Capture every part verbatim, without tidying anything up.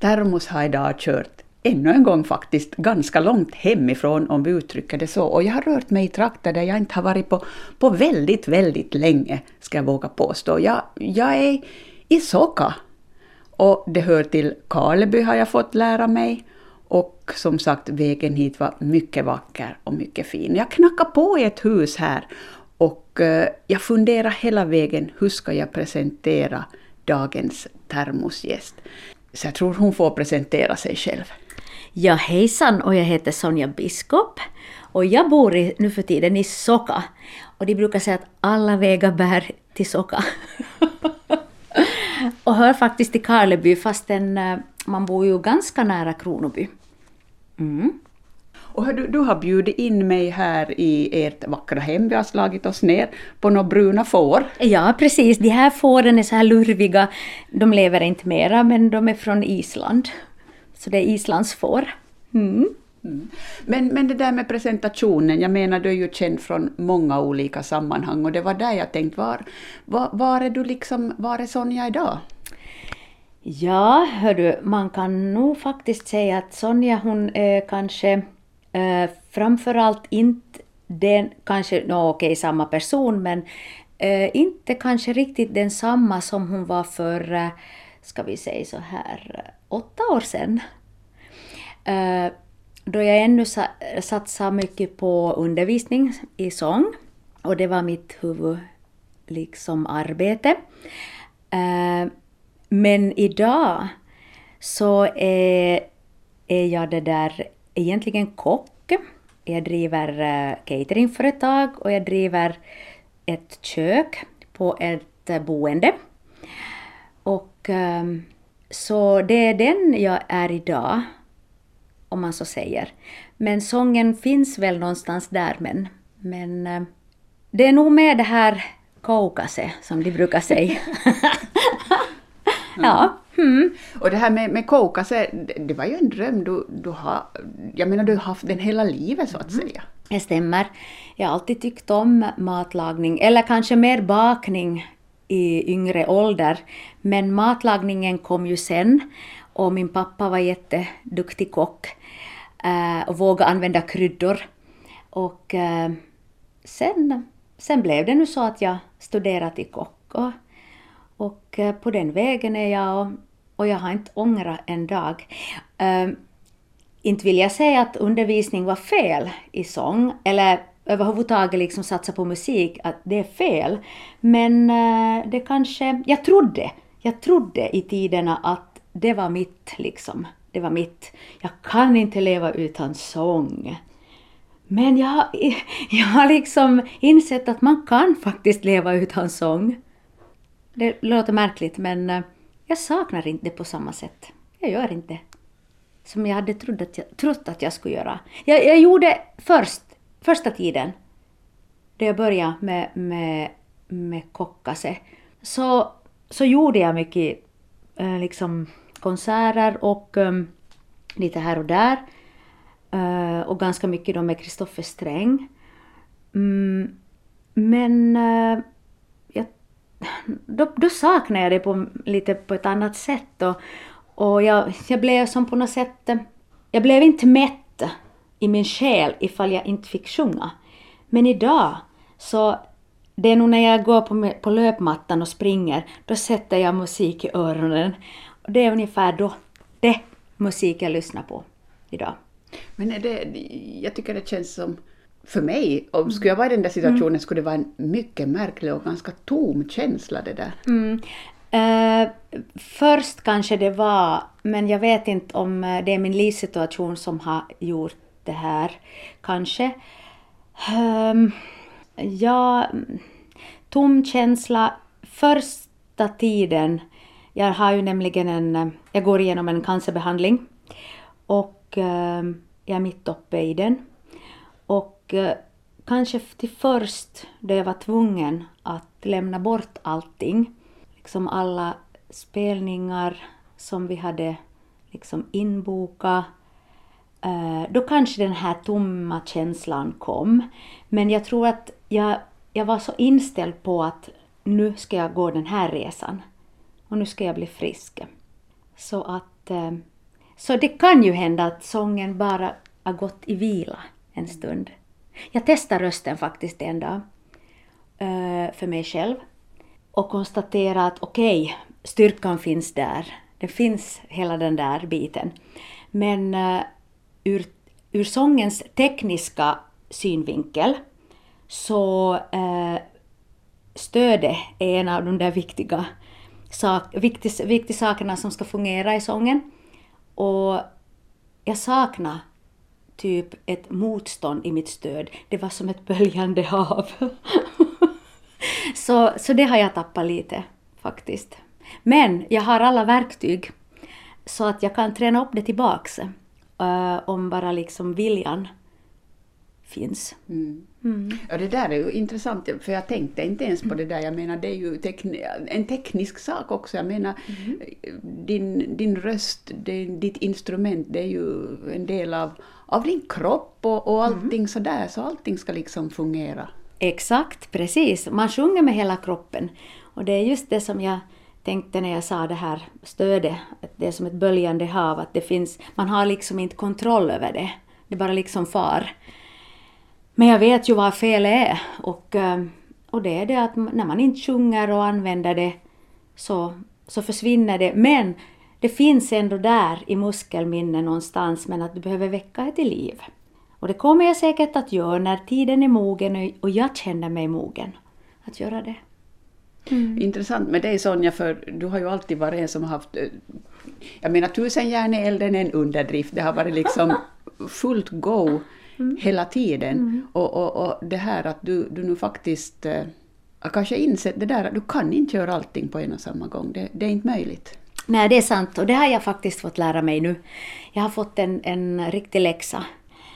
termos har idag kört ännu en gång faktiskt ganska långt hemifrån, om vi uttrycker det så. Och jag har rört mig i trakter där jag inte har varit på, på väldigt, väldigt länge, ska jag våga påstå. Jag, jag är i Soka. Och det hör till Karleby, har jag fått lära mig. Och som sagt, vägen hit var mycket vacker och mycket fin. Jag knackade på i ett hus här. Och eh, jag funderar hela vägen, hur ska jag presentera dagens termosgäst. Så jag tror hon får presentera sig själv. Ja, hejsan, och jag heter Sonja Biskop. Och jag bor i, nu för tiden i Soka. Och de brukar säga att alla vägar bär till Soka. Och hör faktiskt till Karleby, fastän man bor ju ganska nära Kronoby. Mm. Och du, du har bjudit in mig här i ert vackra hem. Vi har slagit oss ner på några bruna får. Ja, precis. De här fåren är så här lurviga. De lever inte mera, men de är från Island. Så det är Islands får. Mm. Mm. Men, men det där med presentationen, jag menar du är ju känd från många olika sammanhang. Och det var där jag tänkte, var, var, var är du liksom, var är Sonja idag? Ja, hördu, man kan nog faktiskt säga att Sonja, hon är kanske... Uh, framförallt inte den, kanske, no, okej, okay, samma person, men uh, inte kanske riktigt den samma som hon var för, uh, ska vi säga så här, uh, åtta år sedan. Uh, då jag ännu sa, satsade mycket på undervisning i sång, och det var mitt huvud, liksom, arbete. Uh, men idag så är, är jag det där egentligen kock. Jag driver uh, cateringföretag och jag driver ett kök på ett uh, boende. Och um, så det är den jag är idag, om man så säger. Men sången finns väl någonstans där, men, men uh, det är nog med det här kokase som de brukar säga. Ja. Mm. Och det här med, med kokase, det, det var ju en dröm du, du har, jag menar du har haft den hela livet så att mm. säga. Det stämmer. Jag har alltid tyckt om matlagning, eller kanske mer bakning i yngre ålder. Men matlagningen kom ju sen, och min pappa var jätteduktig kock eh, och vågade använda kryddor. Och eh, sen, sen blev det nu så att jag studerade till kock. Och, Och på den vägen är jag, och, och jag har inte ångrat en dag. Um, inte vill jag säga att undervisning var fel i sång, eller överhuvudtaget liksom satsa på musik, att det är fel. Men uh, det kanske, jag trodde, jag trodde i tiderna att det var mitt liksom, det var mitt. Jag kan inte leva utan sång. Men jag, jag har liksom insett att man kan faktiskt leva utan sång. Det låter märkligt, men jag saknar inte det på samma sätt. Jag gör inte som jag hade trott att jag, trott att jag skulle göra. Jag, jag gjorde först, första tiden, då jag började med, med, med kockase, så, så gjorde jag mycket eh, liksom konserter och um, lite här och där. Uh, och ganska mycket då med Kristoffer Sträng. Mm, men... Uh, Då, då saknar jag det på, lite på ett annat sätt. Och, och jag, jag blev som på något sätt... Jag blev inte mätt i min själ ifall jag inte fick sjunga. Men idag, så det är nog när jag går på, på löpmattan och springer, då sätter jag musik i öronen. Och det är ungefär då det musik jag lyssnar på idag. Men är det, jag tycker det känns som... För mig, om skulle jag vara i den där situationen, mm. skulle det vara en mycket märklig och ganska tom känsla det där. Mm. Uh, först kanske det var, men jag vet inte om det är min livssituation som har gjort det här. Kanske. Um, ja, tom känsla första tiden. Jag har ju nämligen en, jag går igenom en cancerbehandling. Och uh, jag är mitt uppe i den. Och eh, kanske till först då jag var tvungen att lämna bort allting. Liksom alla spelningar som vi hade liksom inbokat. Eh, då kanske den här tomma känslan kom. Men jag tror att jag, jag var så inställd på att nu ska jag gå den här resan. Och nu ska jag bli frisk. Så att eh, Så det kan ju hända att sången bara har gått i vila en stund. Jag testar rösten faktiskt en dag uh, för mig själv och konstaterar att okej, okay, styrkan finns där. Det finns hela den där biten. Men uh, ur, ur sångens tekniska synvinkel så uh, stödet är en av de där viktiga, sak, viktig, viktiga sakerna som ska fungera i sången. Och jag saknar typ ett motstånd i mitt stöd. Det var som ett böljande hav. så, så det har jag tappat lite faktiskt. Men jag har alla verktyg så att jag kan träna upp det tillbaks. Uh, om bara liksom viljan finns. Mm. Mm. Ja, det där är ju intressant, för jag tänkte inte ens på det där. Jag menar, det är ju tekn- en teknisk sak också. Jag menar, mm. din, din röst, det, ditt instrument, det är ju en del av, av din kropp och, och allting mm. sådär. Så allting ska liksom fungera. Exakt, precis. Man sjunger med hela kroppen. Och det är just det som jag tänkte när jag sa det här stödet. Att det är som ett böljande hav. Att det finns, man har liksom inte kontroll över det. Det bara liksom far. Men jag vet ju vad fel är. Och, och det är det att när man inte sjunger och använder det så, så försvinner det. Men det finns ändå där i muskelminne någonstans. Men att du behöver väcka det till liv. Och det kommer jag säkert att göra när tiden är mogen och jag känner mig mogen att göra det. Mm. Intressant med dig, Sonja, för du har ju alltid varit en som har haft, jag menar, tusen järn i elden är en underdrift. Det har varit liksom fullt go mm. hela tiden. Mm. Och, och, och det här att du, du nu faktiskt äh, kanske insett det där att du kan inte göra allting på en och samma gång. Det, det är inte möjligt. Nej, det är sant, och det har jag faktiskt fått lära mig nu. Jag har fått en, en riktig läxa.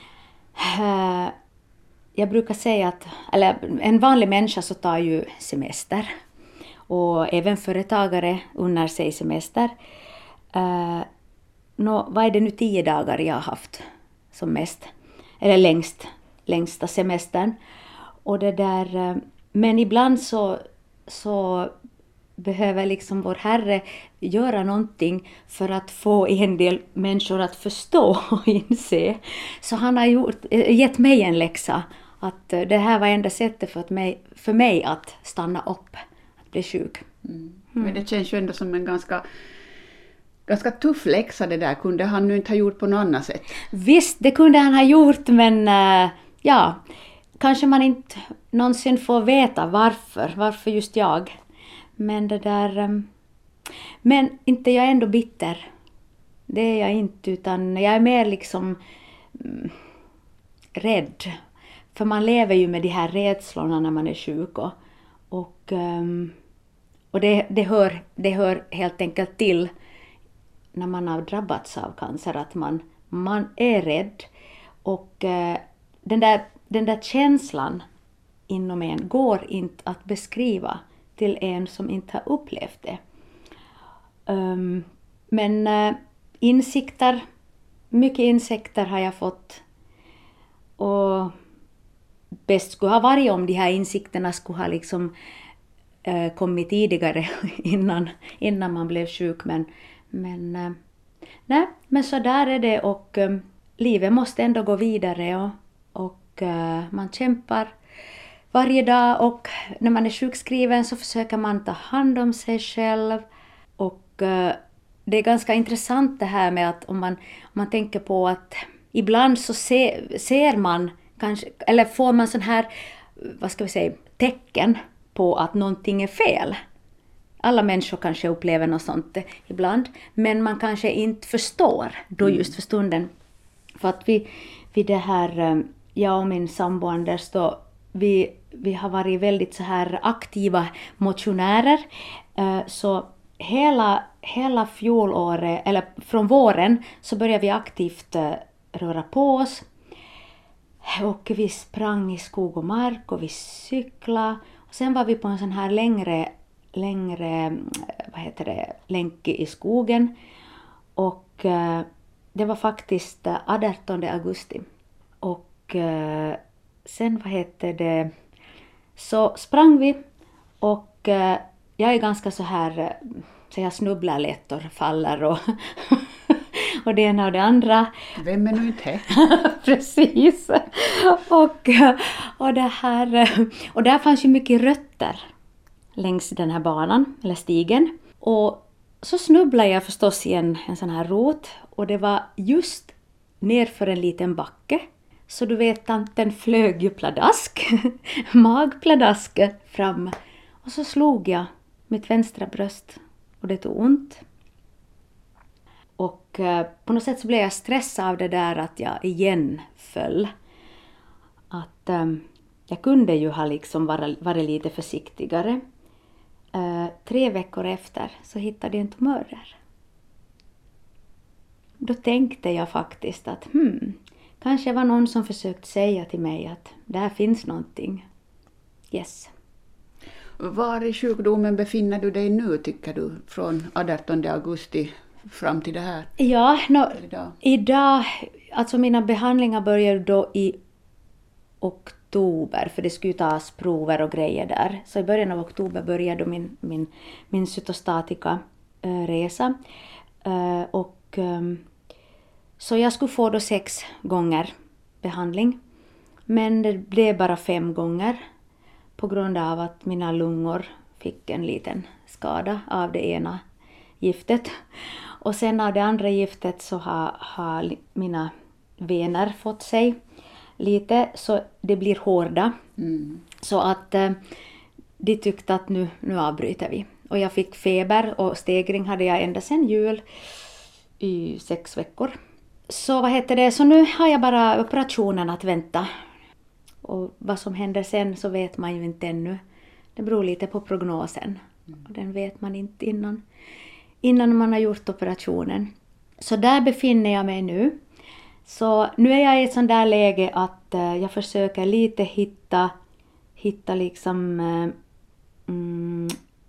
Uh, jag brukar säga att, eller en vanlig människa så tar ju semester. Och även företagare unnar sig semester. Uh, nå, vad är det nu tio dagar jag har haft som mest? Eller längst, längsta semestern. Och det där, uh, men ibland så, så behöver liksom vår Herre göra någonting för att få en del människor att förstå och inse. Så han har gjort, gett mig en läxa. Att det här var enda sättet för mig, för mig att stanna upp. Bli sjuk. Mm. Mm. Men det känns ju ändå som en ganska, ganska tuff läxa det där. Kunde han nu inte ha gjort på något annat sätt? Visst, det kunde han ha gjort, men uh, ja, kanske man inte någonsin får veta varför. Varför just jag. Men det där, um, men inte jag är ändå bitter. Det är jag inte, utan jag är mer liksom um, rädd. För man lever ju med de här rädslorna när man är sjuk och Och, um, och det, det, hör, det hör helt enkelt till när man har drabbats av cancer att man, man är rädd. Och uh, den, där, den där känslan inom en går inte att beskriva till en som inte har upplevt det. Um, men uh, insikter, mycket insikter har jag fått. Och bäst skulle ha varit om de här insikterna skulle ha liksom äh, kommit tidigare innan, innan man blev sjuk. Men, men, äh, nej, men så där är det, och äh, livet måste ändå gå vidare och, och äh, man kämpar varje dag, och när man är sjukskriven så försöker man ta hand om sig själv. Och äh, det är ganska intressant det här med att om man, om man tänker på att ibland så se, ser man kanske, eller får man sån här, vad ska vi säga, tecken på att någonting är fel. Alla människor kanske upplever något sånt ibland, men man kanske inte förstår då just för stunden. För att vi, vi det här, jag och min sambo Anders då, vi, vi har varit väldigt så här aktiva motionärer. Så hela, hela fjolåret, eller från våren, så började vi aktivt röra på oss. Och vi sprang i skog och mark och vi cyklade. Och sen var vi på en sån här längre, längre vad heter det, länk i skogen. Och eh, det var faktiskt artonde augusti. Och eh, sen, vad heter det, så sprang vi. Och eh, jag är ganska så här, så jag snubblar lätt och faller. Och, och och det ena och det andra. Vem är nu inte? Precis. Och, och, det här, och där fanns ju mycket rötter längs den här banan, eller stigen. Och så snubblade jag förstås i en, en sån här rot. Och det var just nerför en liten backe. Så du vet, tanten flög ju pladask, magpladask fram. Och så slog jag mitt vänstra bröst och det tog ont. Och eh, på något sätt så blev jag stressad av det där att jag igen föll. Att eh, jag kunde ju ha liksom varit, varit lite försiktigare. Eh, tre veckor efter så hittade jag en tumör där. Då tänkte jag faktiskt att hmm, kanske var någon som försökt säga till mig att där finns någonting. Yes. Var i sjukdomen befinner du dig nu, tycker du, från artonde augusti fram till det här? Ja, no, idag? idag, alltså mina behandlingar började då i oktober, för det skulle tas prover och grejer där. Så i början av oktober började min, min, min cytostatika-resa. Uh, och um, så jag skulle få då sex gånger behandling. Men det blev bara fem gånger på grund av att mina lungor fick en liten skada av det ena giftet. Och sen av det andra giftet så har, har mina vener fått sig lite, så det blir hårda. Mm. Så att eh, de tyckte att nu, nu avbryter vi. Och jag fick feber och stegring hade jag ända sedan jul i sex veckor. Så vad heter det? Så nu har jag bara operationen att vänta. Och vad som händer sen så vet man ju inte ännu. Det beror lite på prognosen. Mm. Och den vet man inte innan, innan man har gjort operationen. Så där befinner jag mig nu. Så nu är jag i ett sånt där läge att uh, jag försöker lite hitta, hitta liksom... Uh, mm,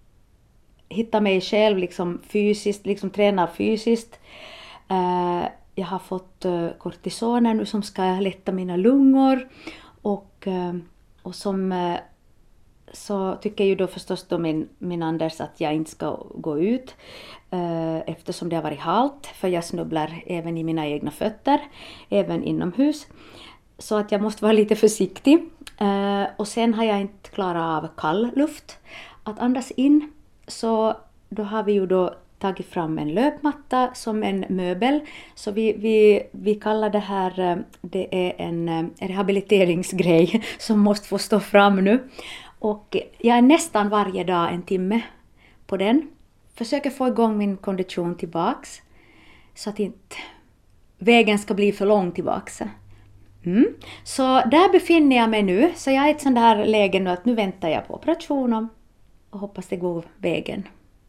hitta mig själv liksom fysiskt, liksom träna fysiskt. Uh, jag har fått uh, kortisoner nu som ska lätta mina lungor. Och, och som så tycker ju då förstås då min, min Anders att jag inte ska gå ut eftersom det har varit halt, för jag snubblar även i mina egna fötter, även inomhus. Så att jag måste vara lite försiktig. Och sen har jag inte klarat av kall luft att andas in, så då har vi ju då tagit fram en löpmatta som en möbel. Så vi, vi, vi kallar det här, det är en rehabiliteringsgrej som måste få stå fram nu. Och jag är nästan varje dag en timme på den. Försöker få igång min kondition tillbaks. Så att inte vägen ska bli för lång tillbaks. Mm. Så där befinner jag mig nu. Så jag är i ett sånt där läge nu att nu väntar jag på operationen och hoppas det går vägen.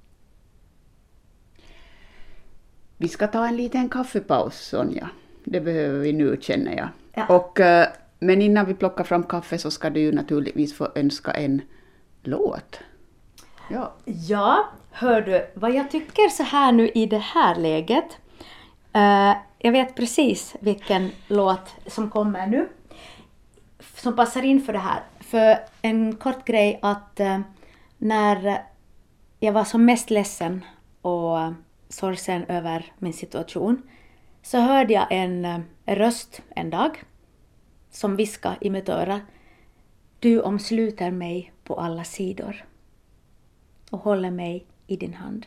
Vi ska ta en liten kaffepaus, Sonja. Det behöver vi nu, känner jag. Ja. Och, men innan vi plockar fram kaffe så ska du ju naturligtvis få önska en låt. Ja, ja hör du, vad jag tycker så här nu i det här läget. Uh, jag vet precis vilken låt som kommer nu. Som passar in för det här. För en kort grej att uh, när jag var som mest ledsen och sorgsen över min situation, så hörde jag en, en röst en dag som viskade i mitt öra: du omsluter mig på alla sidor och håller mig i din hand.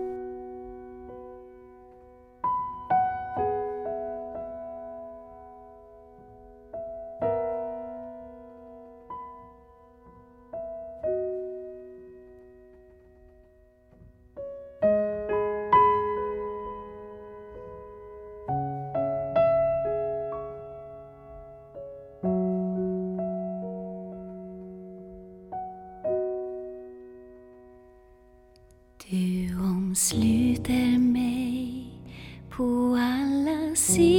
Du omsluter mig på alla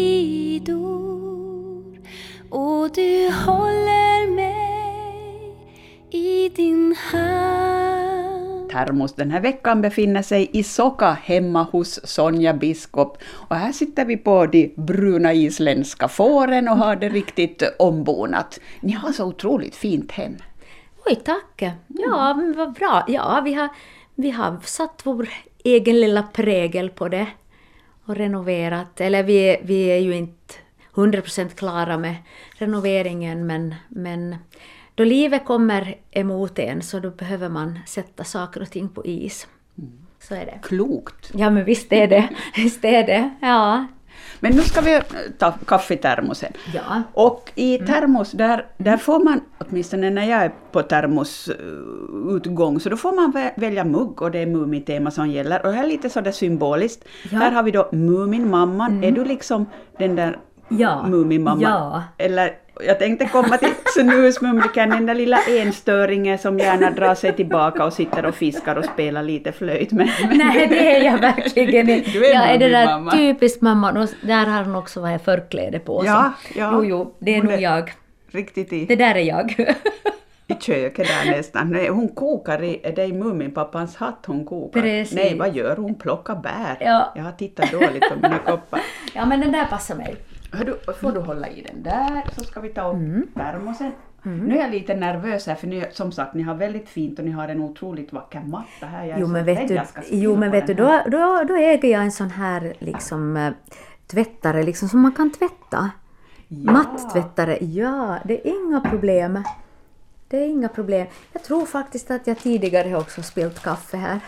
sidor och du håller mig i din hand. Termos den här veckan befinner sig i Soka hemma hos Sonja Biskop. Och här sitter vi på de bruna isländska fåren och har det riktigt ombonat. Ni har så otroligt fint hem. Oj, tack. Ja, men vad bra. Ja, vi har... Vi har satt vår egen lilla prägel på det. och renoverat. Eller vi, vi är ju inte hundra procent klara med renoveringen, men, men då livet kommer emot en så då behöver man sätta saker och ting på is. Mm. Så är det. Klokt. Ja, men visst är det. Visst är det, ja. Men nu ska vi ta kaffetermosen. Ja. Och i termos, där, där får man, åtminstone när jag är på termosutgång, så då får man vä- välja mugg, och det är Mumin-tema som gäller. Och här är lite sådär symboliskt. Ja. Här har vi då Mumin-mamman. Mm. Är du liksom den där ja. Mumin-mamman? Ja. Eller jag tänkte komma till snusmumriken, den där lilla enstöringen som gärna drar sig tillbaka och sitter och fiskar och spelar lite flöjt. Men, men nej, det är jag verkligen inte. Du är jag är det där mamma. typiskt mamma. Och där har hon också vad förkläde på. Ja, ja. Jo, jo, det är nog är jag. Riktigt i. Det där är jag. I köket där nästan. Nej, hon kokar i, är det i Mumin-pappans hatt hon kokar? Precis. Nej, vad gör hon? Plockar bär. Ja. Jag har tittat dåligt på mina koppar. Ja, men den där passar mig. Hör du, får du hålla i den där, så ska vi ta upp mm. termosen. Mm. Nu är jag lite nervös här, för ni, som sagt, ni har väldigt fint och ni har en otroligt vacker matta här. Jag är jo, så men vet du, jo, men vet du då, då, då äger jag en sån här liksom, äh, tvättare liksom, som man kan tvätta. Ja. Matttvättare, ja, det är inga problem. Det är inga problem. Jag tror faktiskt att jag tidigare också spilt kaffe här.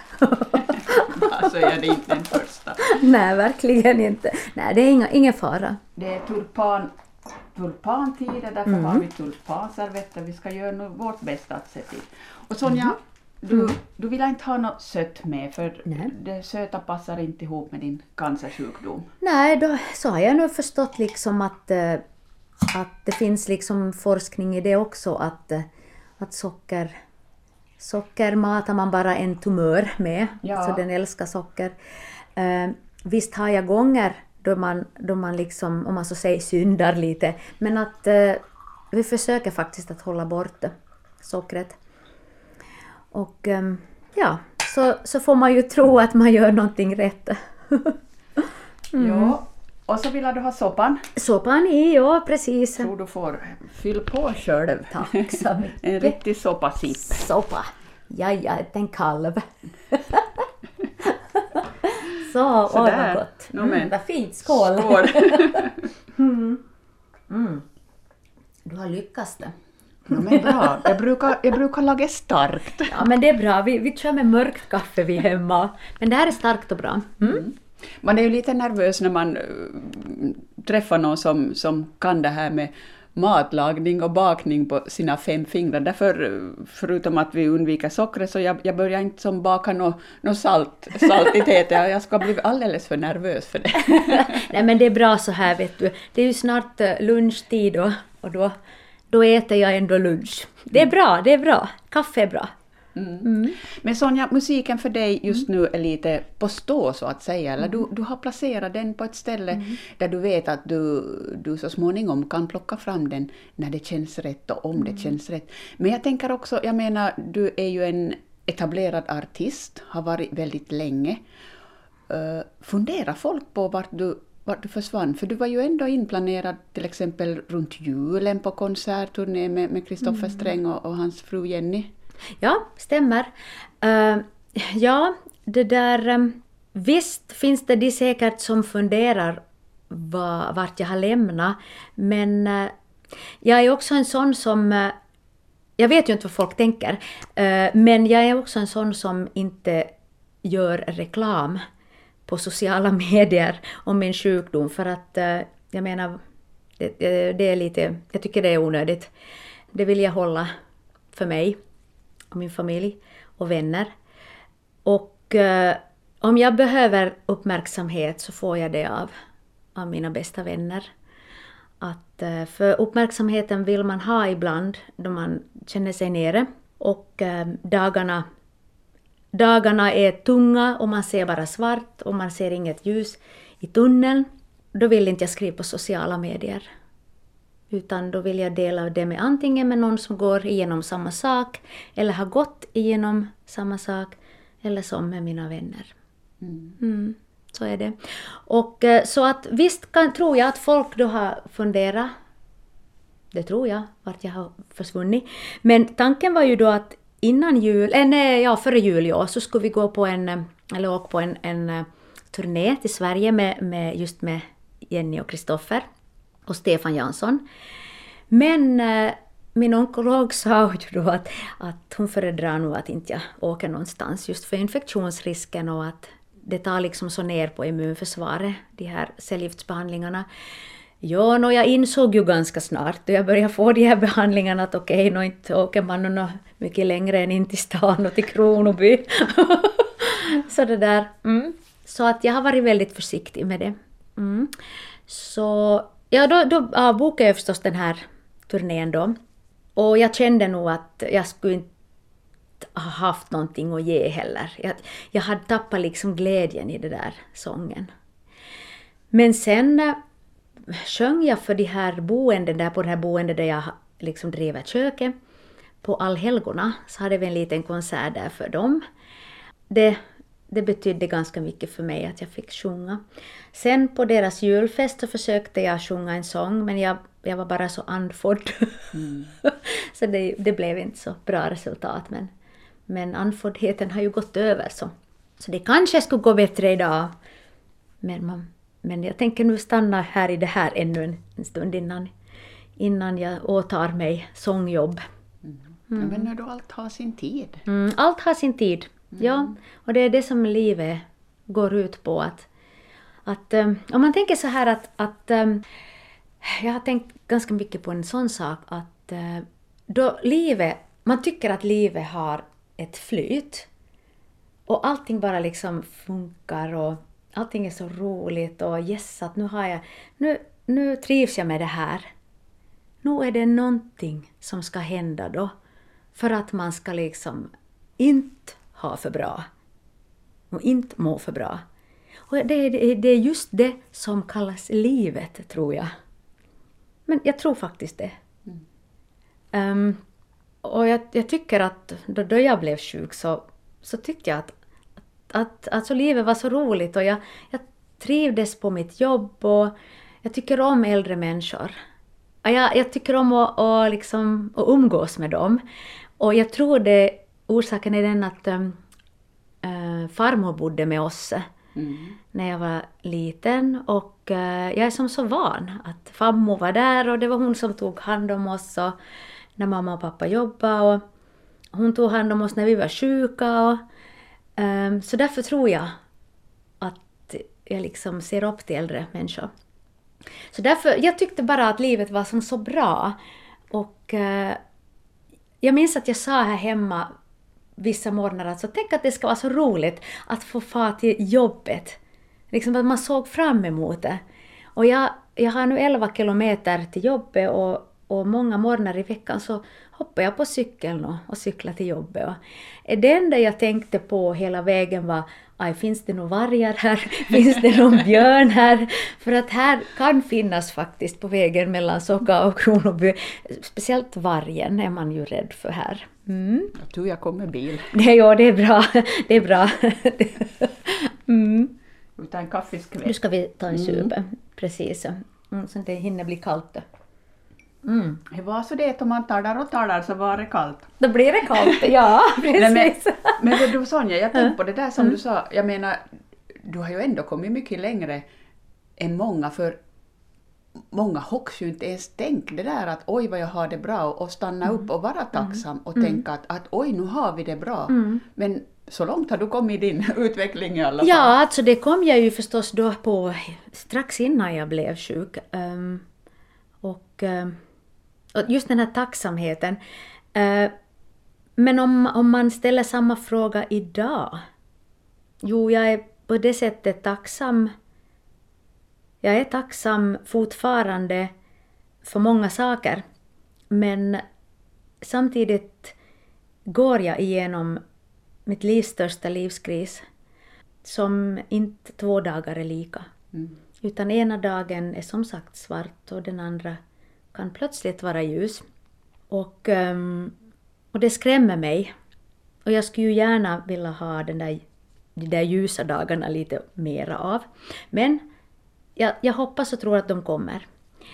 Alltså är det inte den första. Nej, verkligen inte. Nej, det är inga, ingen fara. Det är tulpan, tulpantider, därför mm. har vi tulpanservetter. Vi ska göra vårt bästa att se till. Och Sonja, mm. du, mm. du vill inte ha något sött med, för Nej. det söta passar inte ihop med din cancersjukdom. Nej, då, så har jag nu förstått liksom att, att det finns liksom forskning i det också, att att socker, socker matar man bara en tumör med, ja. Så den älskar socker. Uh, visst har jag gånger då man, då man liksom, om man så säger, syndar lite, men att uh, vi försöker faktiskt att hålla bort sockret. Och um, ja, så, så får man ju tro att man gör någonting rätt. mm. Ja. Och så vill du ha soppan. Soppan i, ja precis. Så du får fyll på själv. Tack så mycket. En riktig soppasipp. Soppa. Ja, ja, en kalv. Så, åh vad gott. No, men. Mm, vad fint. Skål. Skål. mm. Mm. Du har lyckats det. No, men bra. Jag brukar, jag brukar laga starkt. Ja, men det är bra. Vi, vi kör med mörkt kaffe vi hemma. Men det här är starkt och bra. Mm. Mm. Man är ju lite nervös när man uh, träffar någon som, som kan det här med matlagning och bakning på sina fem fingrar. Därför, förutom att vi undviker sockret, så jag, jag börjar inte som baka något no salt, saltigt. Jag ska bli alldeles för nervös för det. Nej, men det är bra så här, vet du. Det är ju snart lunchtid och, och då, då äter jag ändå lunch. Det är bra, det är bra. Kaffe är bra. Mm. Mm. Men Sonja, musiken för dig just nu är lite på stå så att säga, eller du, du har placerat den på ett ställe mm. där du vet att du, du så småningom kan plocka fram den när det känns rätt och om mm. det känns rätt. Men jag tänker också, jag menar, du är ju en etablerad artist, har varit väldigt länge. Uh, funderar folk på vart du, vart du försvann? För du var ju ändå inplanerad till exempel runt julen på konsertturné med Kristoffer mm. Sträng och, och hans fru Jenny. Ja, stämmer. Uh, ja, det där... Um, visst finns det de säkert som funderar va, vart jag har lämnat. Men uh, jag är också en sån som... Uh, jag vet ju inte vad folk tänker. Uh, men jag är också en sån som inte gör reklam på sociala medier om min sjukdom. För att, uh, jag menar, det, det är lite... Jag tycker det är onödigt. Det vill jag hålla för mig och min familj och vänner. Och eh, om jag behöver uppmärksamhet så får jag det av, av mina bästa vänner. Att, eh, för uppmärksamheten vill man ha ibland då man känner sig nere. Och eh, dagarna, dagarna är tunga och man ser bara svart och man ser inget ljus i tunneln. Då vill inte jag skriva på sociala medier. Utan då vill jag dela det med antingen med någon som går igenom samma sak. Eller har gått igenom samma sak. Eller som med mina vänner. Mm. Mm, så är det. Och så att visst kan, tror jag att folk då har funderat. Det tror jag, vart jag har försvunnit. Men tanken var ju då att innan jul, äh, nej, ja före jul ja, så skulle vi gå på en, eller åka på en, en turné till Sverige med, med just med Jenny och Kristoffer och Stefan Jansson. Men eh, min onkolog sa ju då att, att hon föredrar nog att inte jag åker någonstans just för infektionsrisken och att det tar liksom så ner på immunförsvaret, de här cellgiftsbehandlingarna. Ja, no, jag insåg ju ganska snart då jag började få de här behandlingarna att okej, okay, no, inte åker man nog mycket längre än in till stan och till Kronoby. så det där. Mm. Så att jag har varit väldigt försiktig med det. Mm. Så ja, då, då ja, bokade jag förstås den här turnén då. Och jag kände nog att jag skulle inte ha haft någonting att ge heller. Jag, jag hade tappat liksom glädjen i det där sången. Men sen sjöng jag för de här boenden där på det här boendet där jag liksom drev köket. På Allhelgona så hade vi en liten konsert där för dem. Det, det betydde ganska mycket för mig att jag fick sjunga. Sen på deras julfest så försökte jag sjunga en sång men jag, jag var bara så andfådd. Mm. så det, det blev inte så bra resultat men, men andfåddheten har ju gått över så, så det kanske skulle gå bättre idag. Men man Men jag tänker nu stanna här i det här ännu en, en stund innan, innan jag åtar mig sångjobb. Mm. Mm. Men när då allt har sin tid. Mm, allt har sin tid, mm. ja. Och det är det som livet går ut på. Att, att, um, om man tänker så här att, att um, jag har tänkt ganska mycket på en sån sak. Att uh, då livet, man tycker att livet har ett flyt. Och allting bara liksom funkar och allting är så roligt och yes, att nu har jag, nu, nu trivs jag med det här. Nu är det någonting som ska hända då för att man ska liksom inte ha för bra och inte må för bra. Och det, det, det är just det som kallas livet, tror jag. Men jag tror faktiskt det. Mm. Um, och jag, jag tycker att då, då jag blev sjuk så, så tyckte jag att Att alltså livet var så roligt och jag, jag trivdes på mitt jobb och jag tycker om äldre människor. Jag, jag tycker om att, att, liksom, att umgås med dem. Och jag tror det orsaken är den att um, äh, farmor bodde med oss mm. när jag var liten. Och äh, jag är som så van att farmor var där och det var hon som tog hand om oss och, när mamma och pappa jobbade. Och hon tog hand om oss när vi var sjuka och Um, så därför tror jag att jag liksom ser upp till äldre människor. Så därför, jag tyckte bara att livet var som så bra. Och uh, jag minns att jag sa här hemma vissa morgnar att så tänk att det ska vara så roligt att få fara till jobbet. Liksom att man såg fram emot det. Och jag, jag har nu elva kilometer till jobbet och Och många morgnar i veckan så hoppade jag på cykeln och, och cyklade till jobbet. Och det enda jag tänkte på hela vägen var, aj, finns det någon vargar här? Finns det någon björn här? För att här kan finnas faktiskt på vägen mellan Soka och Kronoby. Speciellt vargen är man ju rädd för här. Mm. Jag tror jag kommer bil. Nej, ja, det är bra. Det är bra. mm. Vi tar en kaffeskvätt. Nu ska vi ta en sup. Mm. Precis. Mm, så det hinner bli kallt. Mm. Det var så det om man talar och talar så var det kallt. Då blir det kallt, ja, precis. Nej, men, men du Sonja, jag tänkte på det där som mm. du sa, jag menar, du har ju ändå kommit mycket längre än många, för många hockar ju inte ens tänk det där att oj vad jag har det bra och stanna mm. upp och vara tacksam och mm. tänka att, att oj nu har vi det bra. Mm. Men så långt har du kommit i din utveckling i alla fall. Ja, alltså det kom jag ju förstås då på strax innan jag blev sjuk. Um, och... Um, Och just den här tacksamheten. Men om, om man ställer samma fråga idag. Jo, jag är på det sättet tacksam. Jag är tacksam fortfarande för många saker. Men samtidigt går jag igenom mitt livs största livskris. Som inte två dagar är lika. Mm. Utan ena dagen är som sagt svart och den andra kan plötsligt vara ljus. Och, um, och det skrämmer mig. Och jag skulle ju gärna vilja ha den där, de där ljusa dagarna lite mera av. Men jag, jag hoppas och tror att de kommer.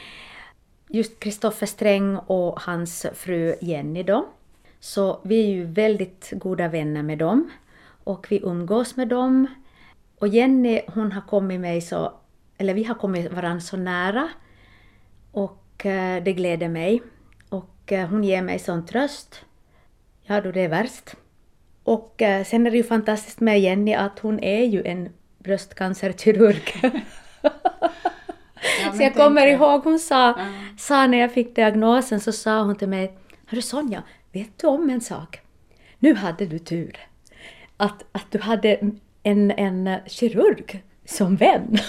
Just Kristoffer Sträng och hans fru Jenny då. Så vi är ju väldigt goda vänner med dem. Och vi umgås med dem. Och Jenny, hon har kommit mig så, eller vi har kommit varandra så nära. Och eh, det gläder mig. Och eh, hon ger mig sån tröst. Ja, då det är värst. Och eh, sen är det ju fantastiskt med Jenny att hon är ju en bröstcancerkirurg. Ja, så jag kommer tänker. ihåg, hon sa, ja. sa när jag fick diagnosen så sa hon till mig, hörru Sonja, vet du om en sak? Nu hade du tur. Att, att du hade en, en kirurg som vän.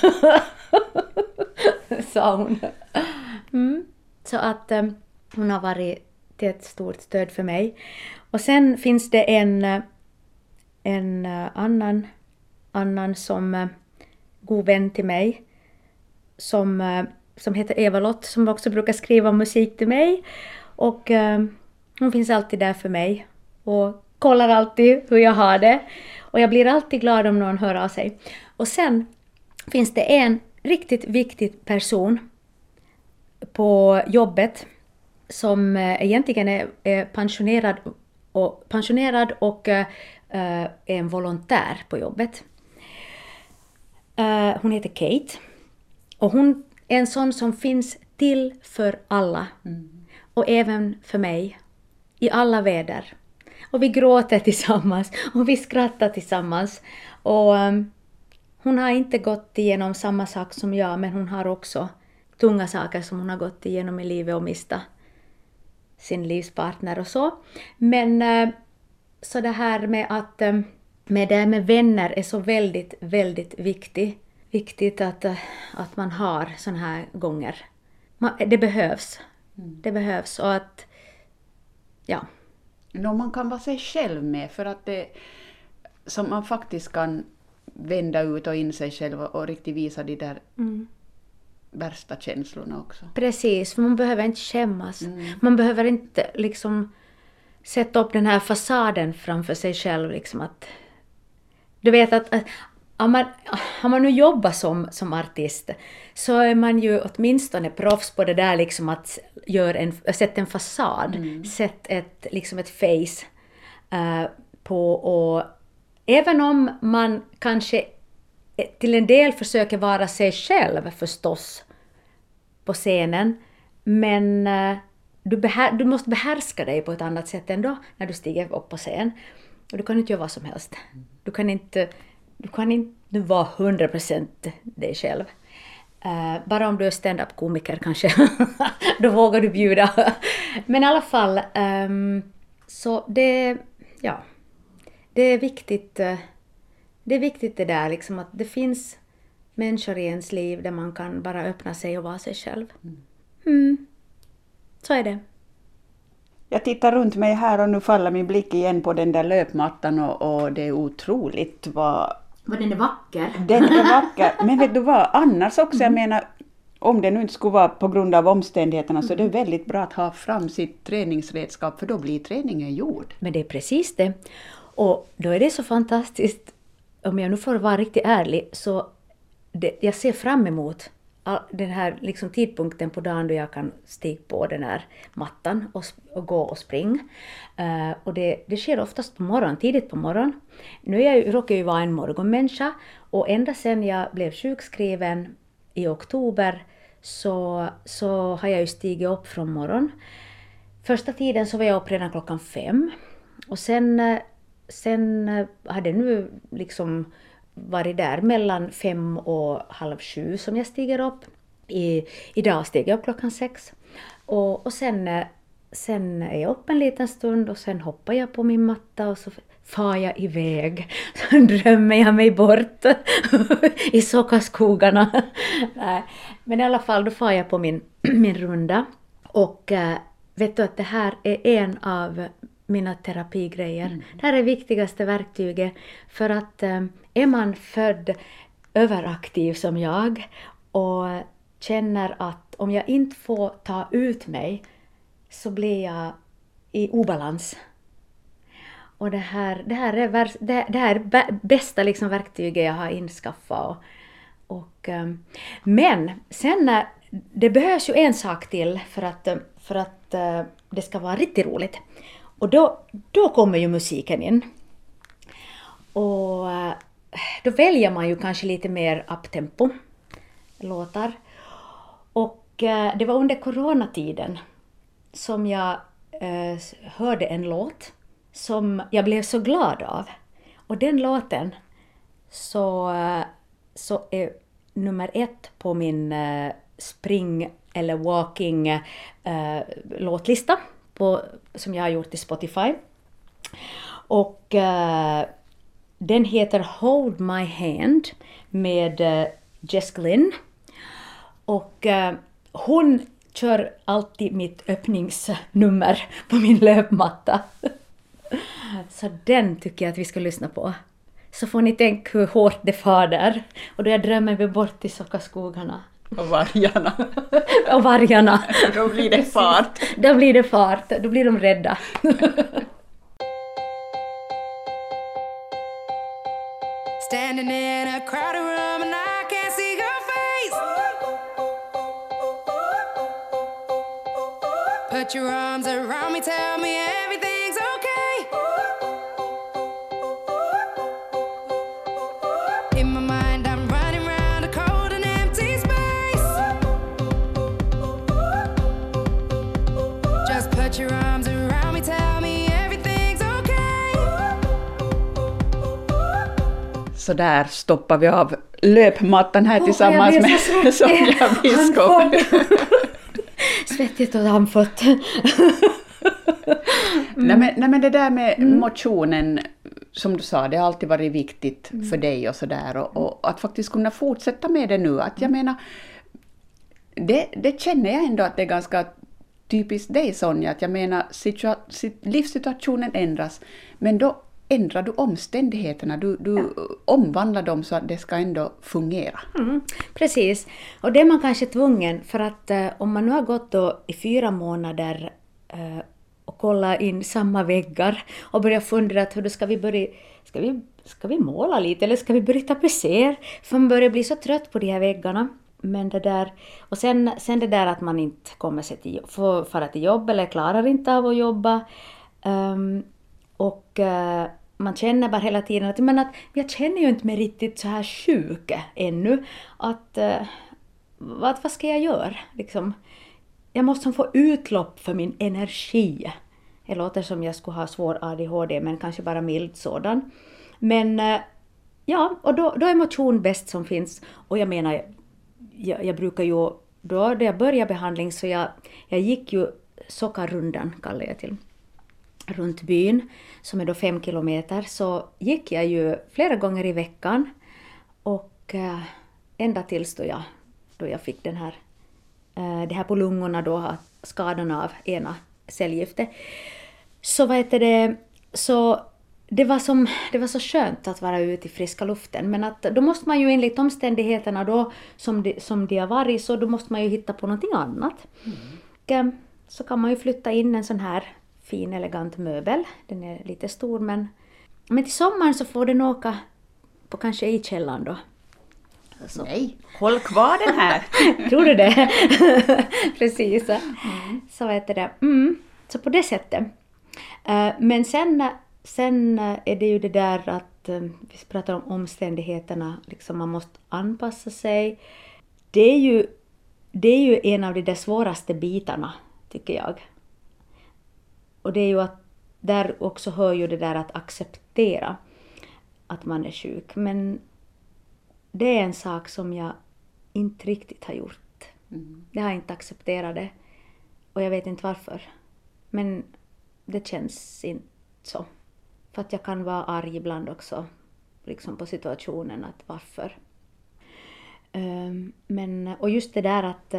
Sa hon. Mm. Så att um, hon har varit till ett stort stöd för mig. Och sen finns det en, en annan, annan som uh, god vän till mig. Som, uh, som heter Eva-Lott, som också brukar skriva musik till mig. Och uh, hon finns alltid där för mig. Och kollar alltid hur jag har det. Och jag blir alltid glad om någon hör av sig. Och sen finns det en riktigt viktig person på jobbet som egentligen är, är pensionerad och, pensionerad och uh, är en volontär på jobbet. Uh, hon heter Kate. Och hon är en sån som finns till för alla. Mm. Och även för mig. I alla väder. Och vi gråter tillsammans. Och vi skrattar tillsammans. Och um, hon har inte gått igenom samma sak som jag. Men hon har också tunga saker som hon har gått igenom i livet och mista sin livspartner och så. Men uh, så det här med att uh, med det med vänner är så väldigt, väldigt viktigt. Viktigt att, uh, att man har såna här gånger. Man, det behövs. Mm. Det behövs. Och att, ja. No, man kan vara sig själv med, för att det som man faktiskt kan vända ut och in sig själv och riktigt visa de där mm. värsta känslorna också. Precis, för man behöver inte skämmas. Mm. Man behöver inte liksom sätta upp den här fasaden framför sig själv. Liksom att, du vet att, att om man, om man nu jobbar som, som artist så är man ju åtminstone proffs på det där liksom att gör en, sätta en fasad, mm. sätt ett, liksom ett face uh, på, och även om man kanske till en del försöker vara sig själv förstås på scenen, men uh, du, behär, du måste behärska dig på ett annat sätt ändå när du stiger upp på scen. Och du kan inte göra vad som helst. Du kan inte Du kan inte vara hundra procent dig själv. Uh, bara om du är stand-up-komiker kanske. Då vågar du bjuda. Men i alla fall. Um, så det, ja, det är viktigt. Uh, det är viktigt det där. Liksom, att det finns människor i ens liv där man kan bara öppna sig och vara sig själv. Mm. Så är det. Jag tittar runt mig här och nu faller min blick igen på den där löpmattan och, och det är otroligt vad... Vad den är vacker. Den är vacker. Men vet du vad, annars också, jag menar, om det nu inte skulle vara på grund av omständigheterna så är det väldigt bra att ha fram sitt träningsredskap, för då blir träningen gjord. Men det är precis det. Och då är det så fantastiskt, om jag nu får vara riktigt ärlig, så det, jag ser fram emot den här liksom tidpunkten på dagen då jag kan stiga på den här mattan och, och gå och springa. Uh, och det, det sker oftast på morgon, tidigt på morgon. Nu är jag, råkar jag ju vara en morgonmänniska, och ända sedan jag blev sjukskriven i oktober så, så har jag ju stigit upp från morgon. Första tiden så var jag upp redan klockan fem. Och sen, sen hade nu liksom varit där mellan fem och halv sju som jag stiger upp. I, idag stiger jag upp klockan sex. Och, och sen, sen är jag upp en liten stund och sen hoppar jag på min matta och så far jag iväg. Så drömmer jag mig bort i sockerskogarna. Nej, men i alla fall då far jag på min, min runda. Och vet du att det här är en av mina terapigrejer. Mm. Det här är det viktigaste verktyget, för att eh, är man född överaktiv som jag och känner att om jag inte får ta ut mig så blir jag i obalans. Och det här, det här är det, det här är bästa liksom verktyget jag har inskaffat. Och, och, eh, men sen eh, det behövs ju en sak till för att, för att eh, det ska vara riktigt roligt. Och då, då kommer ju musiken in. Och då väljer man ju kanske lite mer uptempo låtar. Och eh, det var under coronatiden som jag eh, hörde en låt som jag blev så glad av. Och den låten så, eh, så är nummer ett på min eh, spring eller walking eh, låtlista på, som jag har gjort i Spotify. Och eh, den heter Hold My Hand med eh, Jess Glynn. Och eh, hon kör alltid mitt öppningsnummer på min löpmatta. Så den tycker jag att vi ska lyssna på. Så får ni tänka hur hårt det far där. Och då jag drömmer vi bort i sockarskogarna. Och vargarna. Och vargarna. Då blir det fart. Då blir det fart. Då blir de rädda. Standing in a crowded room and I can't see your face. Put your arms around me, tell me everything's okay. In my mind I'm running round a cold and empty space. Just put your arms around me, tell me everything's okay. Så där stoppar vi av löpmattan här Oh, tillsammans jag med Sonja Biskop. Svettigt och handfött. Mm. Nej, men, nej men det där med mm. motionen, som du sa, det har alltid varit viktigt mm. för dig och sådär. Och, och att faktiskt kunna fortsätta med det nu. Att jag menar, det, det känner jag ändå att det är ganska typiskt dig, Sonja. Att jag menar, situa- livssituationen ändras. Men då ändrar du omständigheterna. Du, du ja. omvandlar dem så att det ska ändå fungera. Mm, precis. Och det är man kanske tvungen. För att eh, om man nu har gått då i fyra månader eh, och kollat in samma väggar och börjat fundera att hur ska vi börja, ska vi, ska vi måla lite eller ska vi börja tapetsera? För man börjar bli så trött på de här väggarna. Men det där, och sen, sen det där att man inte kommer sig till för, för att jobb eller klarar inte av att jobba. Um, och uh, man känner bara hela tiden att, men att jag känner ju inte mig riktigt så här sjuk ännu. Att, uh, vad, vad ska jag göra? Liksom, jag måste få utlopp för min energi. Det låter som jag skulle ha svår A D H D, men kanske bara mild sådan. Men uh, ja, och då, då är motion bäst som finns. Och jag menar, jag, jag brukar ju, då när jag började behandling så jag, jag gick ju sockarrundan, kallar jag till. Runt byn, som är då fem kilometer, så gick jag ju flera gånger i veckan. Och äh, ända tills då jag, då jag fick den här, äh, det här på lungorna då, skadan av ena cellgiftet. Så vad heter det, så det var, som, det var så skönt att vara ute i friska luften. Men att då måste man ju enligt omständigheterna då, som de, som de har varit, så då måste man ju hitta på någonting annat. Mm. Och, äh, så kan man ju flytta in en sån här fin elegant möbel. Den är lite stor, men, men till sommaren så får den åka på kanske i källaren då. Så. Nej, håll kvar den här. Tror du det? Precis. Mm. Så vet det. Mm. Så på det sättet. Uh, men sen, sen är det ju det där att uh, vi pratar om omständigheterna. Liksom man måste anpassa sig. Det är ju, det är ju en av de där svåraste bitarna, tycker jag. Och det är ju att där också hör ju det där att acceptera att man är sjuk. Men det är en sak som jag inte riktigt har gjort. Mm. Jag har inte accepterat det. Och jag vet inte varför. Men det känns inte så. För att jag kan vara arg ibland också. Liksom på situationen att varför. Um, men, och just det där att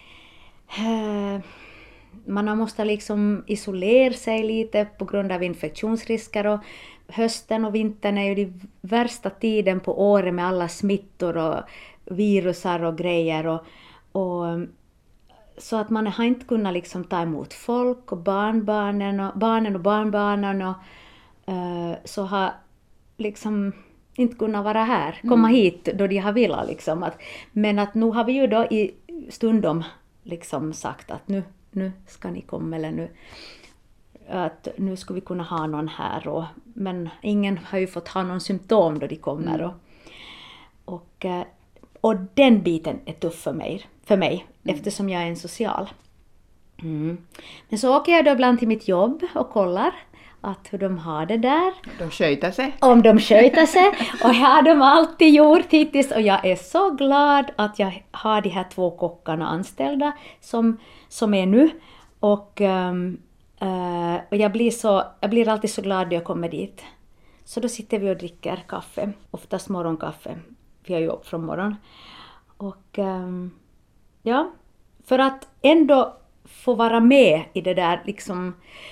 uh, man måste liksom isolera sig lite på grund av infektionsrisker. Och hösten och vintern är ju de värsta tiden på året med alla smittor och virusar och grejer. Och, och, så att man har inte kunnat liksom ta emot folk och barnbarnen och, barnen och barnbarnen. Och, uh, så har liksom inte kunnat vara här, komma mm. hit då de har velat. Liksom. Att, men att nu har vi ju då i stundom liksom sagt att nu, nu ska ni komma eller nu att nu skulle vi kunna ha någon här. Och, men ingen har ju fått ha någon symptom då de kommer. Mm. Och, och, och den biten är tuff för mig, för mig mm. eftersom jag är en social. Mm. Men så åker jag då ibland till mitt jobb och kollar att hur de har det där. De sköter sig. Om de sköter sig. Och det har de alltid gjort hittills. Och jag är så glad att jag har de här två kockarna anställda som, som är nu. Och, um, uh, och jag, blir så, jag blir alltid så glad när jag kommer dit. Så då sitter vi och dricker kaffe. Oftast morgonkaffe. Vi har ju upp från morgon. Och um, ja, för att ändå få vara med i det där liksom...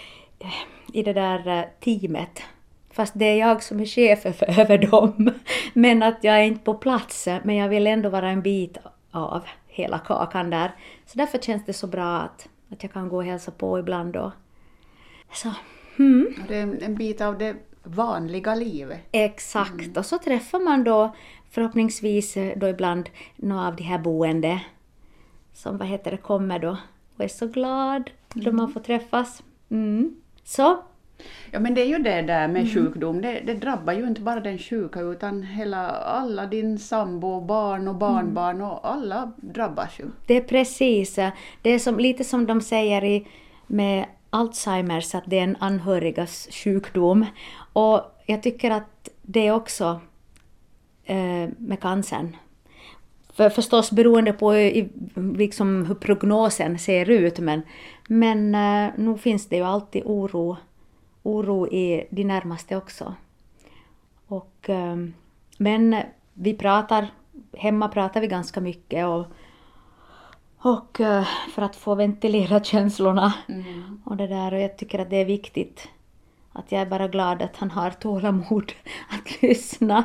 i det där teamet. Fast det är jag som är chef för, över dem. Men att jag är inte på plats. Men jag vill ändå vara en bit av hela kakan där. Så därför känns det så bra att, att jag kan gå och hälsa på ibland då. Så, hmm. Det är en bit av det vanliga livet. Exakt. Mm. Och så träffar man då förhoppningsvis då ibland några av de här boende. Som vad heter det kommer då. Och är så glad då mm. man får träffas. Mm. Så. Ja, men det är ju det där med mm. sjukdom. Det, det drabbar ju inte bara den sjuka utan hela, alla din sambo, barn och barnbarn mm. och alla drabbas ju. Det är precis. Det är som, lite som de säger i, med Alzheimers att det är en anhörigas sjukdom. Och jag tycker att det är också eh, med cancern. För förstås beroende på i, liksom hur prognosen ser ut. Men, men uh, nu finns det ju alltid oro, oro i de närmaste också. Och, um, men vi pratar, hemma pratar vi ganska mycket. Och, och uh, för att få ventilera känslorna. Mm. Och, det där, och jag tycker att det är viktigt. Att jag är bara glad att han har tålamod att lyssna.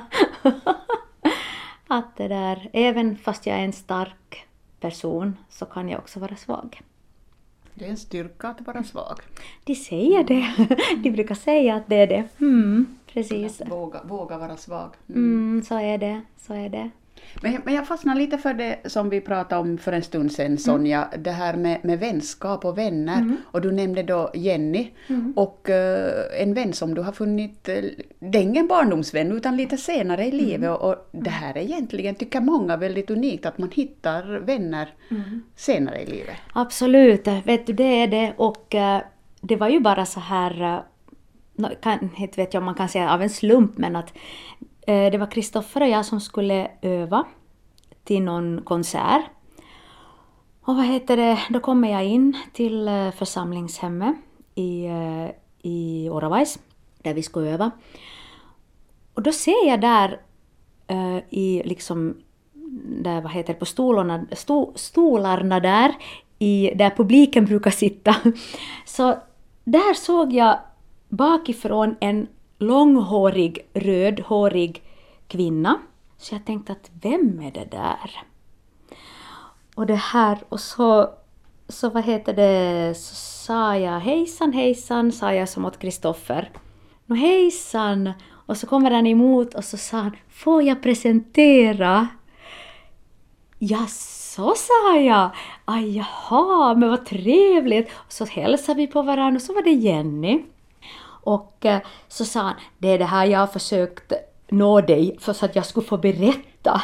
Att det där, även fast jag är en stark person så kan jag också vara svag. Det är en styrka att vara svag. De säger det. De brukar säga att det är det. Mm, precis. Våga, våga vara svag. Mm. Mm, så är det. Så är det. Men, men jag fastnar lite för det som vi pratade om för en stund sedan, Sonja. Mm. Det här med, med vänskap och vänner. Mm. Och du nämnde då Jenny. Mm. Och uh, en vän som du har funnit, uh, det är ingen barndomsvän utan lite senare i livet. Mm. Och, och det här är egentligen, tycker många, väldigt unikt att man hittar vänner mm. senare i livet. Absolut, vet du, det är det. Och uh, det var ju bara så här, uh, kan, inte vet jag om man kan säga av en slump, men att det var Kristoffer och jag som skulle öva till någon konsert. Och vad heter det? Då kommer jag in till församlingshemmet i, i Oravais, där vi ska öva. Och då ser jag där i liksom, där, vad heter det, på stolarna, sto, stolarna där, i, där publiken brukar sitta. Så där såg jag bakifrån en långhårig, rödhårig kvinna. Så jag tänkte att vem är det där? Och det här, och så, så vad heter det, så sa jag hejsan, hejsan, sa jag som åt Kristoffer. Nå hejsan, och så kommer han emot och så sa han, får jag presentera? Ja, så sa jag. Aj, jaha, men vad trevligt. Och så hälsade vi på varandra och så var det Jenny. Och eh, så sa han, det är det här jag har försökt nå dig för så att jag skulle få berätta.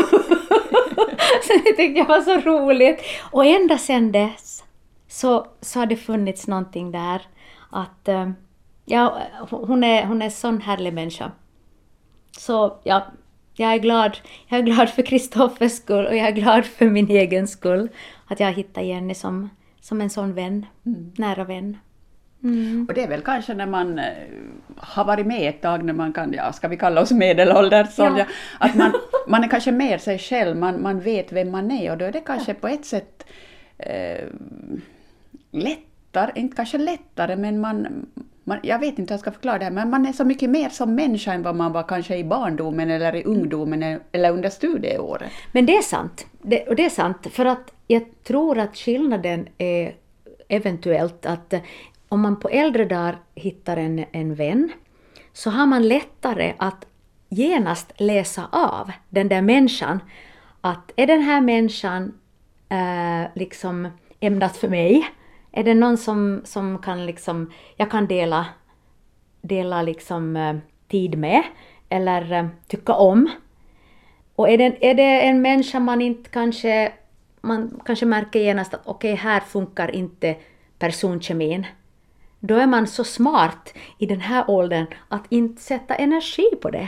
Så det tyckte jag var så roligt. Och ända sedan dess så, så har det funnits någonting där. Att eh, ja, hon är, hon är en sån härlig människa. Så ja, jag är glad. Jag är glad för Kristoffers skull och jag är glad för min egen skull. Att jag har hittat Jenny som, som en sån vän, mm. nära vän. Mm. Och det är väl kanske när man äh, har varit med ett tag, när man kan, ja, ska vi kalla oss medelålder, Sonja, ja. Att man, man är kanske mer sig själv, man, man vet vem man är, och då är det kanske ja. på ett sätt äh, lättare, inte kanske lättare, men man, man, jag vet inte hur jag ska förklara det här, men man är så mycket mer som människa än vad man var kanske i barndomen eller i ungdomen eller under studieåret. Men det är sant, det, och det är sant, för att jag tror att skillnaden är eventuellt att om man på äldre dagar hittar en, en vän så har man lättare att genast läsa av den där människan. Att är den här människan eh, liksom ämnat för mig Är det någon som, som kan liksom, jag kan dela, dela liksom, eh, tid med eller eh, tycka om? Och är det, är det en människa man inte kanske, man kanske märker genast att okej, okay, här funkar inte personkemin. Då är man så smart i den här åldern att inte sätta energi på det.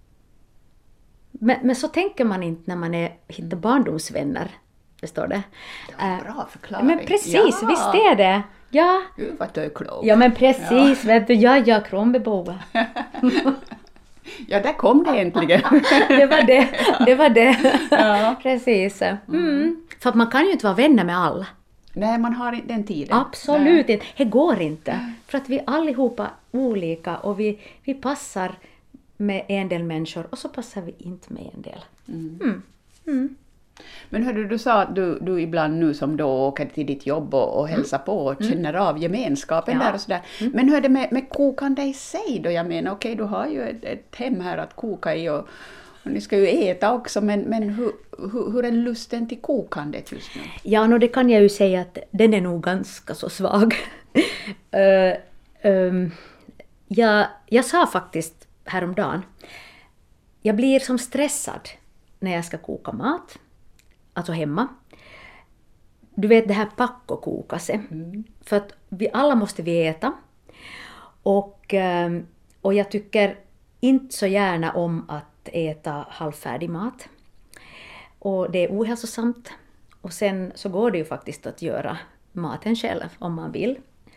Men, men så tänker man inte när man är, hittar barndomsvänner. Förstår det? Det var bra förklaring. Men precis, ja. Visst är det. Ja. Gud vad du är klok. Ja men precis, ja. Vet du, ja, ja, Kronbeboe. Ja, där kom det äntligen. det var det, det var det. Ja. Precis. Mm. För att man kan ju inte vara vänner med alla. Nej, man har inte den tiden. Absolut Nej. inte. Det går inte. För att vi allihopa är olika och vi, vi passar med en del människor och så passar vi inte med en del. Mm. Mm. Mm. Men hördu, du sa att du, du ibland nu som då åker till ditt jobb och, och hälsar på och Mm. känner av gemenskapen Ja. där och sådär. Mm. Men hur är det med, med kokande i sig då? Jag menar, okej, du har ju ett, ett hem här att koka i och, och ni ska ju äta också, men, men hur, hur, hur är lusten till kokandet just nu? Ja, no, det kan jag ju säga att den är nog ganska så svag. uh, um, jag, jag sa faktiskt häromdagen, jag blir som stressad när jag ska koka mat, alltså hemma. Du vet det här pakkokokas. Mm. För att vi alla måste vi äta. Och, um, och jag tycker inte så gärna om att äta halvfärdig mat. Och det är ohälsosamt. Och sen så går det ju faktiskt att göra maten själv om man vill.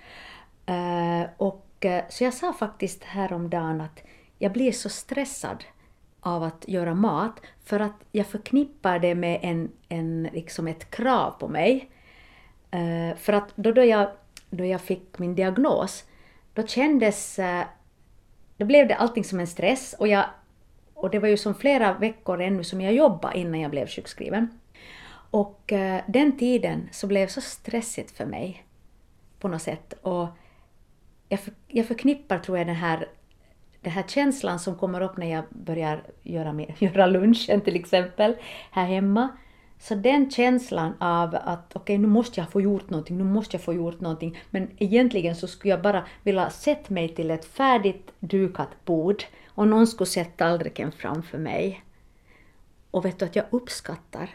Uh, och, uh, så jag sa faktiskt häromdagen att jag blir så stressad av att göra mat för att jag förknippar det med en, en, liksom ett krav på mig. Uh, för att då, då, jag, då jag fick min diagnos, då kändes, uh, då blev det allting som en stress och jag Och det var ju som flera veckor ännu som jag jobbade innan jag blev sjukskriven. Och eh, den tiden så blev så stressigt för mig på något sätt. Och jag, för, jag förknippar tror jag den här, den här känslan som kommer upp när jag börjar göra, med, göra lunchen till exempel här hemma. Så den känslan av att okej, okay, nu måste jag få gjort någonting, nu måste jag få gjort någonting. Men egentligen så skulle jag bara vilja sätta mig till ett färdigt dukat bord. Och någon skulle sätta tallriken framför mig. Och vet du att jag uppskattar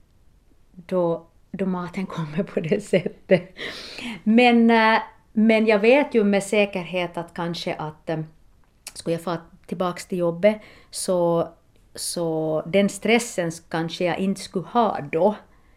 då, då maten kommer på det sättet. Men, men jag vet ju med säkerhet att kanske att skulle jag få tillbaka till jobbet så, så den stressen kanske jag inte skulle ha då.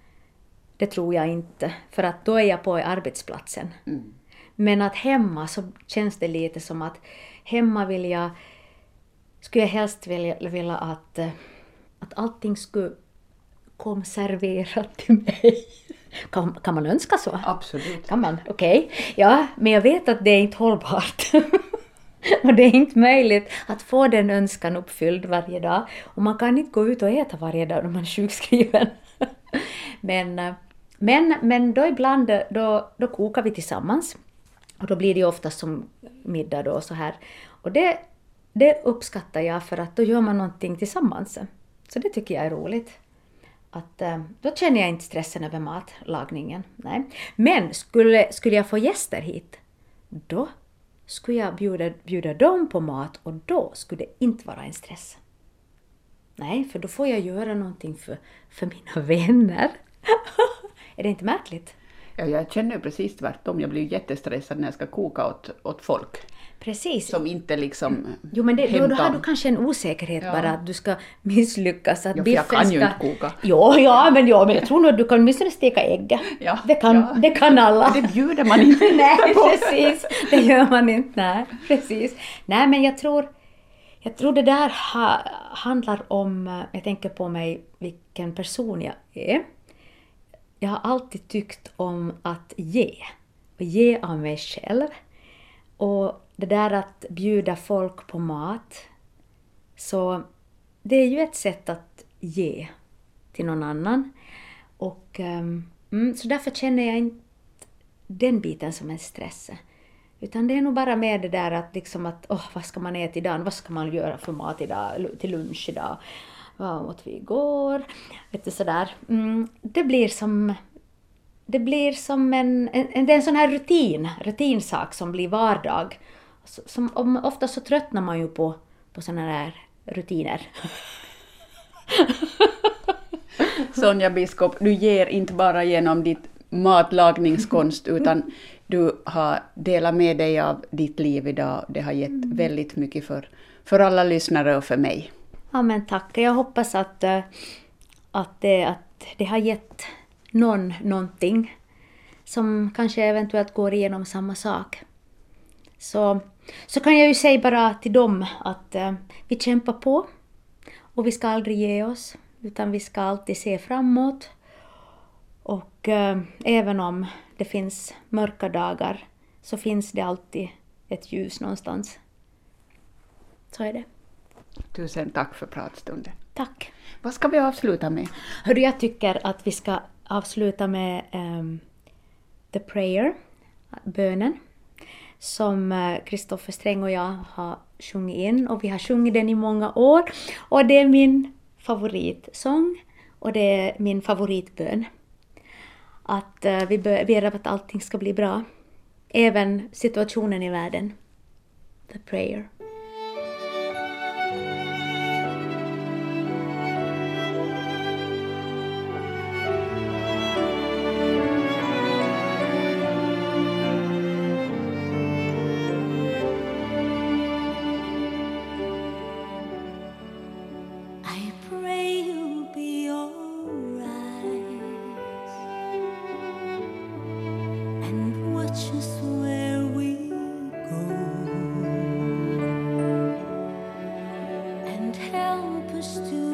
Det tror jag inte. För att då är jag på arbetsplatsen. Mm. Men att hemma så känns det lite som att hemma vill jag skulle jag helst vilja, vilja att, att allting skulle komma serverat till mig. Kan, kan man önska så? Absolut. Kan man? Okej. Okay. Ja, men jag vet att det är inte hållbart. Och det är inte möjligt att få den önskan uppfylld varje dag. Och man kan inte gå ut och äta varje dag när man är sjukskriven. men, men, men då ibland då, då kokar vi tillsammans. Och då blir det oftast som middag då och så här. Och det Det uppskattar jag för att då gör man någonting tillsammans. Så det tycker jag är roligt. Att, då känner jag inte stressen över matlagningen. Nej. Men skulle, skulle jag få gäster hit, då skulle jag bjuda, bjuda dem på mat och då skulle det inte vara en stress. Nej, för då får jag göra någonting för, för mina vänner. Är det inte märkligt? Ja, jag känner precis tvärtom. Jag blir jättestressad när jag ska koka åt, åt folk. Precis. Som inte liksom Jo, men det, då, då har du kanske en osäkerhet ja. bara att du ska misslyckas. Att ja, för jag kan ska... ju inte koka. Jo, ja, men, ja, men jag tror nog att du kan åtminstone steka ägg. Ja, det, kan, ja. det kan alla. Det bjuder man inte Nej, på. precis. Det gör man inte. Nej, precis. Nej, men jag tror, jag tror det där ha, handlar om, jag tänker på mig vilken person jag är. Jag har alltid tyckt om att ge. Och ge av mig själv. Och det där att bjuda folk på mat, så det är ju ett sätt att ge till någon annan. Och um, så därför känner jag inte den biten som en stress. Utan det är nog bara med det där att liksom att, åh, vad ska man äta idag? Vad ska man göra för mat idag? Till lunch idag? Vad åt vi igår? Vet du, sådär. Mm, det blir som, det blir som en, en, det är en sån här rutin, rutinsak som blir vardag. Som, om, ofta så tröttnar man ju på, på såna här rutiner. Sonja Biskop, du ger inte bara genom ditt matlagningskonst utan du har delat med dig av ditt liv idag. Det har gett mm. väldigt mycket för, för alla lyssnare och för mig. Ja, men tack. Jag hoppas att, att, det, att det har gett någon någonting som kanske eventuellt går igenom samma sak. Så, så kan jag ju säga bara till dem att uh, vi kämpar på och vi ska aldrig ge oss, utan vi ska alltid se framåt. Och uh, även om det finns mörka dagar så finns det alltid ett ljus någonstans. Så är det. Tusen tack för pratstunden. Tack. Vad ska vi avsluta med? Hörru, jag tycker att vi ska avsluta med um, The Prayer, bönen, som Kristoffer Sträng och jag har sjungit in. Och vi har sjungit den i många år. Och det är min favoritsång och det är min favoritbön. Att uh, vi ber att allting ska bli bra. Även situationen i världen. The Prayer. Just where we go and help us to